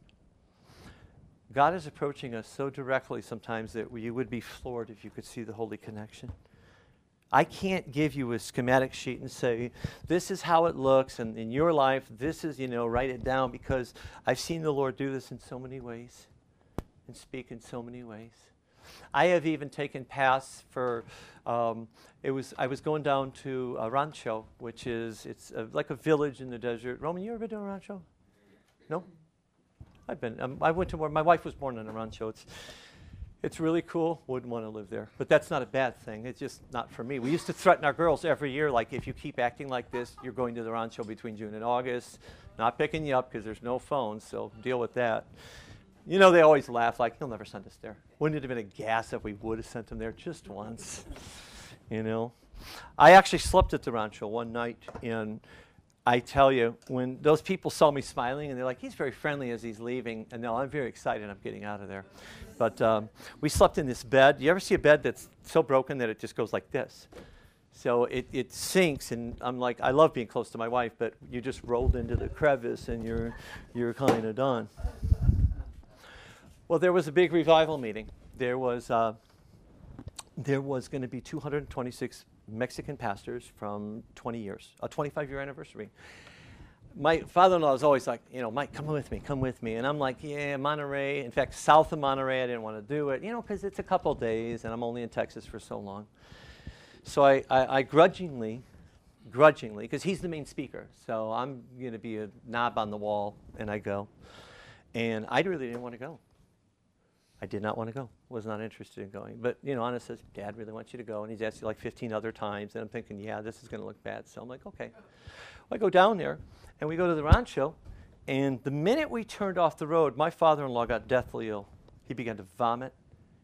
God is approaching us so directly sometimes that you would be floored if you could see the holy connection. I can't give you a schematic sheet and say, this is how it looks, and in your life, this is, you know, write it down, because I've seen the Lord do this in so many ways and speak in so many ways. I have even taken paths for, um, it was, I was going down to uh, Rancho, which is, it's a, like a village in the desert. Roman, you ever been to Rancho? No? I've been, um, I went to where my wife was born in a Rancho. It's, it's really cool. Wouldn't want to live there. But that's not a bad thing. It's just not for me. We used to threaten our girls every year, like, if you keep acting like this, you're going to the Rancho between June and August. Not picking you up because there's no phones, so deal with that. You know, they always laugh like, he'll never send us there. Wouldn't it have been a gas if we would have sent him there just once? You know? I actually slept at the Rancho one night, and I tell you, when those people saw me smiling, and they're like, he's very friendly as he's leaving, and no, I'm very excited I'm getting out of there. But um, we slept in this bed. You ever see a bed that's so broken that it just goes like this? So it, it sinks, and I'm like, I love being close to my wife, but you just rolled into the crevice, and you're, you're kind of done. Well, there was a big revival meeting. There was uh, there was going to be two hundred twenty-six Mexican pastors from twenty years, a twenty-five-year anniversary. My father-in-law was always like, you know, Mike, come with me, come with me. And I'm like, yeah, Monterey. In fact, south of Monterey, I didn't want to do it, you know, because it's a couple days, and I'm only in Texas for so long. So I, I, I grudgingly, grudgingly, because he's the main speaker, so I'm going to be a knob on the wall, and I go. And I really didn't want to go. I did not want to go. Was not interested in going. But, you know, Anna says, Dad really wants you to go. And he's asked you like fifteen other times. And I'm thinking, yeah, this is going to look bad. So I'm like, okay. Well, I go down there, and we go to the Rancho. And the minute we turned off the road, my father-in-law got deathly ill. He began to vomit.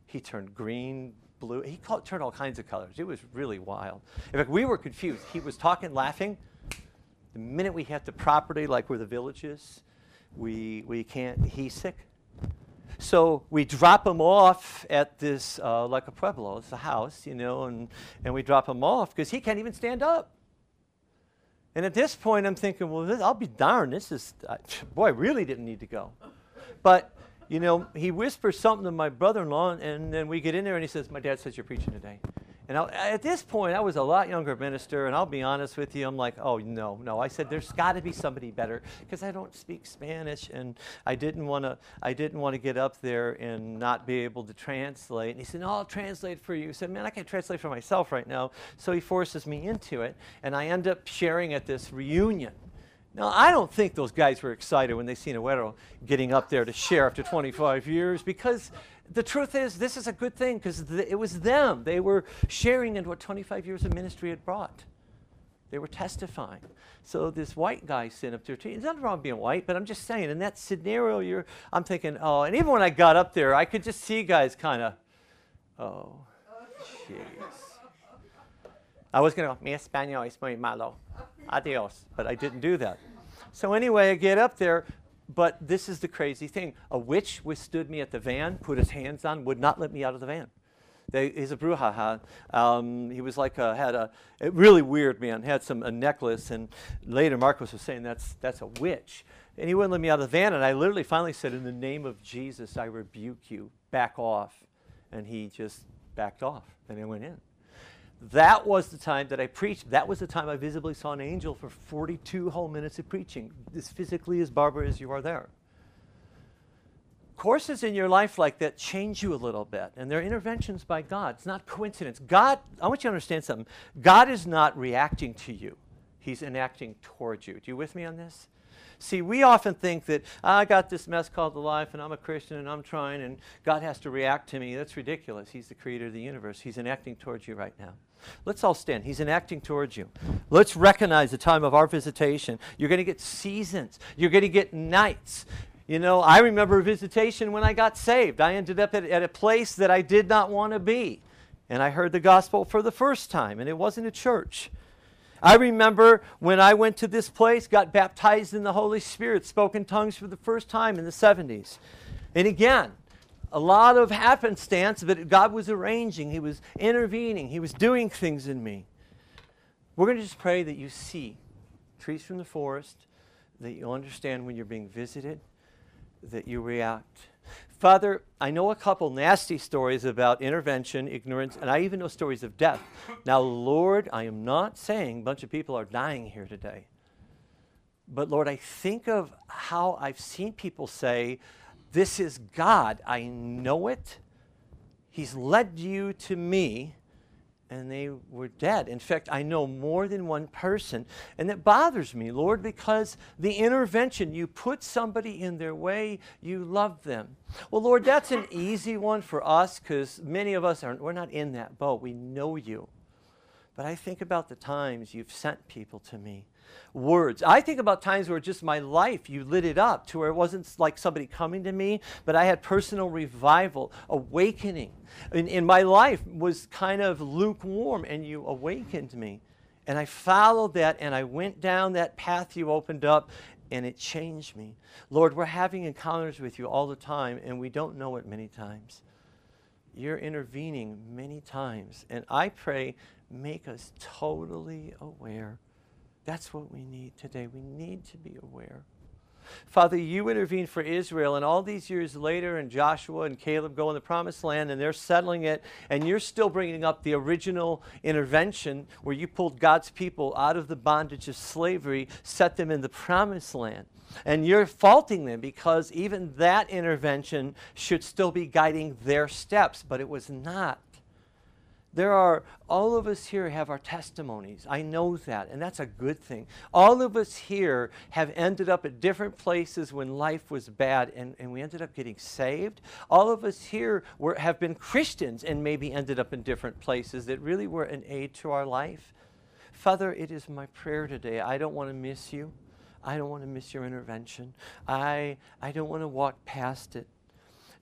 He turned green, blue. He called, turned all kinds of colors. It was really wild. In fact, we were confused. He was talking, laughing. The minute we hit the property, like where the village is, we, we can't, he's sick. So we drop him off at this, uh, like a pueblo, it's a house, you know, and, and we drop him off because he can't even stand up. And at this point, I'm thinking, well, this, I'll be darned. This is, uh, boy, I really didn't need to go. But, you know, he whispers something to my brother-in-law, and then we get in there, and he says, my dad says you're preaching today. And I, at this point, I was a lot younger minister, and I'll be honest with you, I'm like, oh, no, no. I said, there's got to be somebody better, because I don't speak Spanish, and I didn't want to I didn't want to get up there and not be able to translate. And he said, no, I'll translate for you. I said, man, I can't translate for myself right now. So he forces me into it, and I end up sharing at this reunion. Now, I don't think those guys were excited when they seen Aguero getting up there to share after twenty-five years, because the truth is, this is a good thing, because th- it was them. They were sharing in what twenty-five years of ministry had brought. They were testifying. So this white guy sitting up there, too. There's nothing wrong being white, but I'm just saying, in that scenario, you're, I'm thinking, oh, and even when I got up there, I could just see guys kind of, oh, jeez. I was going to go, mi español es muy malo. Adios. But I didn't do that. So anyway, I get up there. But this is the crazy thing. A witch withstood me at the van, put his hands on, would not let me out of the van. They, he's a bruja. Um, he was like a, had a, a really weird man, had some a necklace, and later Marcos was saying that's that's a witch. And he wouldn't let me out of the van, and I literally finally said, in the name of Jesus, I rebuke you, back off. And he just backed off, and I went in. That was the time that I preached. That was the time I visibly saw an angel for forty-two whole minutes of preaching, as physically as Barbara as you are there. Courses in your life like that change you a little bit, and they're interventions by God. It's not coincidence. God, I want you to understand something. God is not reacting to you. He's enacting towards you. Do you with me on this? See, we often think that, I got this mess called the life, and I'm a Christian, and I'm trying, and God has to react to me. That's ridiculous. He's the creator of the universe. He's enacting towards you right now. Let's all stand. He's enacting towards you. Let's recognize the time of our visitation. You're going to get seasons. You're going to get nights. You know, I remember a visitation when I got saved. I ended up at, at a place that I did not want to be. And I heard the gospel for the first time, and it wasn't a church. I remember when I went to this place, got baptized in the Holy Spirit, spoke in tongues for the first time in the seventies. And again, a lot of happenstance, but God was arranging. He was intervening. He was doing things in me. We're going to just pray that you see trees from the forest, that you understand when you're being visited, that you react. Father, I know a couple nasty stories about intervention, ignorance, and I even know stories of death. Now, Lord, I am not saying a bunch of people are dying here today. But, Lord, I think of how I've seen people say, this is God. I know it. He's led you to me, and they were dead. In fact, I know more than one person, and that bothers me, Lord, because the intervention, you put somebody in their way, you love them. Well, Lord, that's an easy one for us, because many of us aren't, we're not in that boat. We know you. But I think about the times you've sent people to me. Words. I think about times where just my life, you lit it up to where it wasn't like somebody coming to me, but I had personal revival, awakening. In, in my life was kind of lukewarm, and you awakened me. And I followed that, and I went down that path you opened up, and it changed me. Lord, we're having encounters with you all the time, and we don't know it many times. You're intervening many times, and I pray, make us totally aware. That's what we need today. We need to be aware. Father, you intervened for Israel, and all these years later, and Joshua and Caleb go in the promised land, and they're settling it, and you're still bringing up the original intervention where you pulled God's people out of the bondage of slavery, set them in the promised land. And you're faulting them because even that intervention should still be guiding their steps, but it was not. There are, all of us here have our testimonies. I know that, and that's a good thing. All of us here have ended up at different places when life was bad, and, and we ended up getting saved. All of us here were, have been Christians and maybe ended up in different places that really were an aid to our life. Father, it is my prayer today. I don't want to miss you. I don't want to miss your intervention. I, I don't want to walk past it.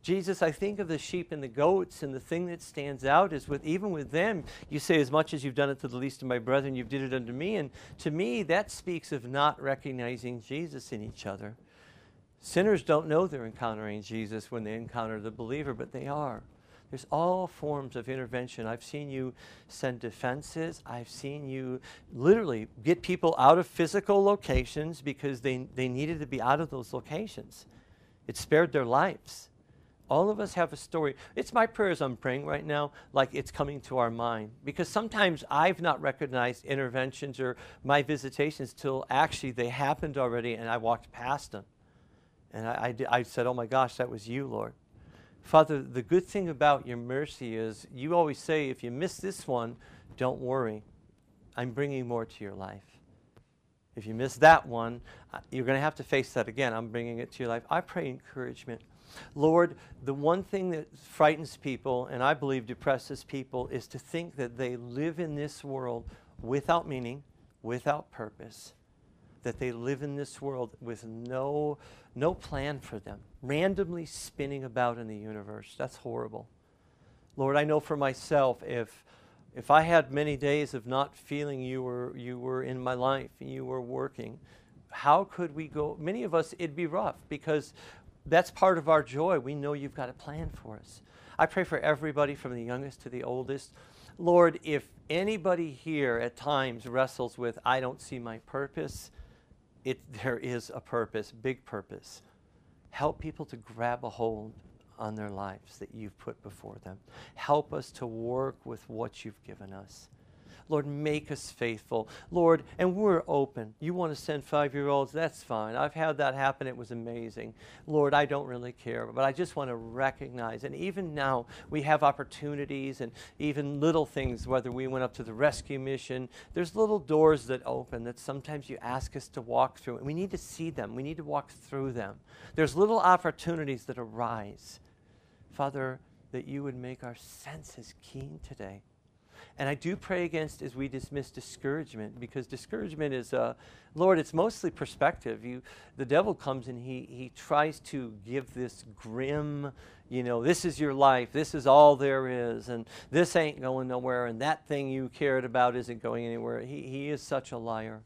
Jesus, I think of the sheep and the goats, and the thing that stands out is with even with them, you say, as much as you've done it to the least of my brethren, you've did it unto me. And to me, that speaks of not recognizing Jesus in each other. Sinners don't know they're encountering Jesus when they encounter the believer, but they are. There's all forms of intervention. I've seen you send defenses. I've seen you literally get people out of physical locations because they, they needed to be out of those locations. It spared their lives. All of us have a story. It's my prayer as I'm praying right now, like it's coming to our mind. Because sometimes I've not recognized interventions or my visitations till actually they happened already and I walked past them. And I, I, did, I said, oh my gosh, that was you, Lord. Father, the good thing about your mercy is you always say, if you miss this one, don't worry. I'm bringing more to your life. If you miss that one, you're going to have to face that again. I'm bringing it to your life. I pray encouragement. Lord, the one thing that frightens people, and I believe depresses people, is to think that they live in this world without meaning, without purpose, that they live in this world with no, no plan for them, randomly spinning about in the universe. That's horrible. Lord, I know for myself, if if I had many days of not feeling you were you were in my life and you were working, how could we go? Many of us, it'd be rough because that's part of our joy. We know you've got a plan for us. I pray for everybody from the youngest to the oldest. Lord, if anybody here at times wrestles with, I don't see my purpose, it, there is a purpose, big purpose. Help people to grab a hold on their lives that you've put before them. Help us to work with what you've given us. Lord, make us faithful. Lord, and we're open. You want to send five-year-olds, that's fine. I've had that happen. It was amazing. Lord, I don't really care, but I just want to recognize, and even now we have opportunities and even little things, whether we went up to the rescue mission, there's little doors that open that sometimes you ask us to walk through, and we need to see them. We need to walk through them. There's little opportunities that arise. Father, that you would make our senses keen today. And I do pray against, as we dismiss discouragement, because discouragement is, uh, Lord, it's mostly perspective. You, the devil comes and he he tries to give this grim, you know, this is your life, this is all there is, and this ain't going nowhere, and that thing you cared about isn't going anywhere. He he is such a liar.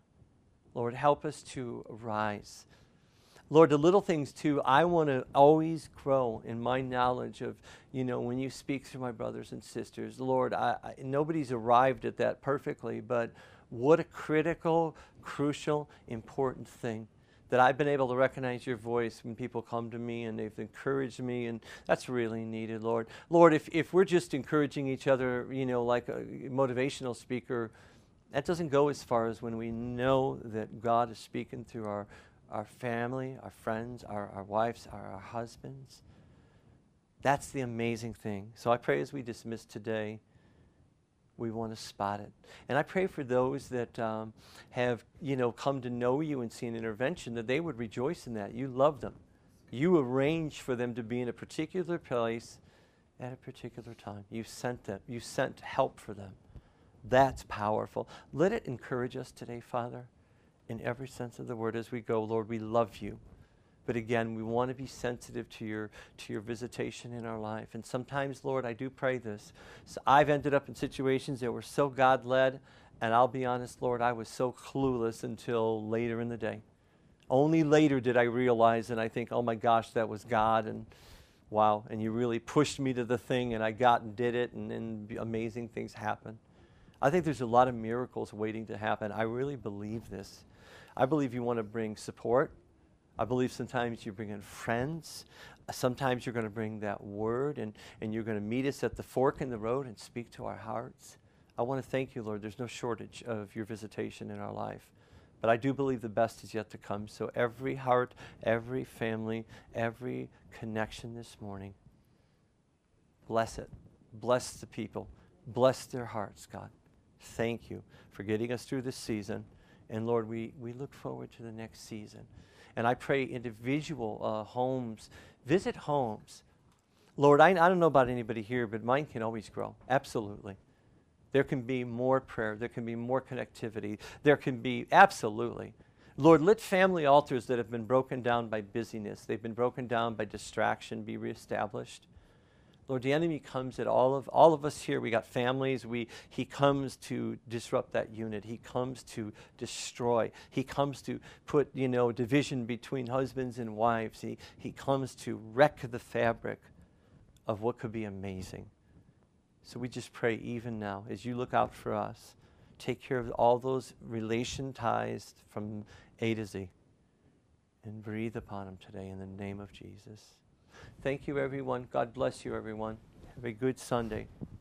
Lord, help us to rise. Lord, the little things too, I want to always grow in my knowledge of, you know, when you speak through my brothers and sisters. Lord, I, I, nobody's arrived at that perfectly, but what a critical, crucial, important thing that I've been able to recognize your voice when people come to me and they've encouraged me, and that's really needed, Lord. Lord, if, if we're just encouraging each other, you know, like a motivational speaker, that doesn't go as far as when we know that God is speaking through our our family, our friends, our, our wives, our, our husbands. That's the amazing thing. So I pray as we dismiss today, we want to spot it. And I pray for those that um, have, you know, come to know you and see an intervention, that they would rejoice in that. You love them. You arrange for them to be in a particular place at a particular time. You sent them. You sent help for them. That's powerful. Let it encourage us today, Father, in every sense of the word as we go. Lord, we love you. But again, we want to be sensitive to your to your visitation in our life. And sometimes, Lord, I do pray this. So I've ended up in situations that were so God-led, and I'll be honest, Lord, I was so clueless until later in the day. Only later did I realize, and I think, oh my gosh, that was God, and wow, and you really pushed me to the thing, and I got and did it, and then amazing things happen. I think there's a lot of miracles waiting to happen. I really believe this. I believe you want to bring support. I believe sometimes you bring in friends. Sometimes you're going to bring that word, and, and you're going to meet us at the fork in the road and speak to our hearts. I want to thank you, Lord. There's no shortage of your visitation in our life. But I do believe the best is yet to come. So every heart, every family, every connection this morning, bless it. Bless the people. Bless their hearts, God. Thank you for getting us through this season. And Lord, we, we look forward to the next season. And I pray individual uh, homes, visit homes. Lord, I, I don't know about anybody here, but mine can always grow. Absolutely. There can be more prayer. There can be more connectivity. There can be, absolutely. Lord, let family altars that have been broken down by busyness, they've been broken down by distraction, be reestablished. Lord, the enemy comes at all of all of us here. We got families. We he comes to disrupt that unit. He comes to destroy. He comes to put, you know, division between husbands and wives. He he comes to wreck the fabric of what could be amazing. So we just pray even now, as you look out for us, take care of all those relation ties from A to Z, and breathe upon them today in the name of Jesus. Thank you, everyone. God bless you, everyone. Have a good Sunday.